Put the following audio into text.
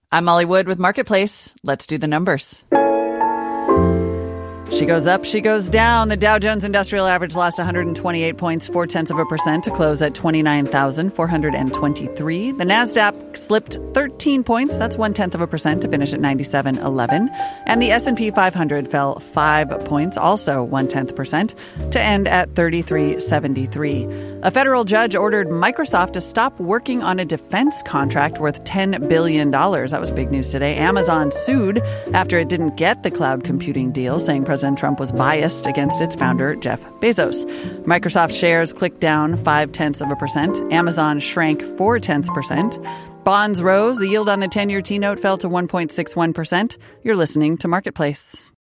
I'm Molly Wood with Marketplace. Let's do the numbers. She goes up, she goes down. The Dow Jones Industrial Average lost 128 points, 0.4% to close at 29,423. The NASDAQ slipped 13 points, that's 0.1% to finish at 97.11. And the S&P 500 fell 5 points, also 0.1% to end at 3373. A federal judge ordered Microsoft to stop working on a defense contract worth $10 billion. That was big news today. Amazon sued after it didn't get the cloud computing deal, saying President Trump was biased against its founder, Jeff Bezos. Microsoft shares clicked down 0.5%. Amazon shrank 0.4%. Bonds rose. The yield on the 10-year T-note fell to 1.61%. You're listening to Marketplace.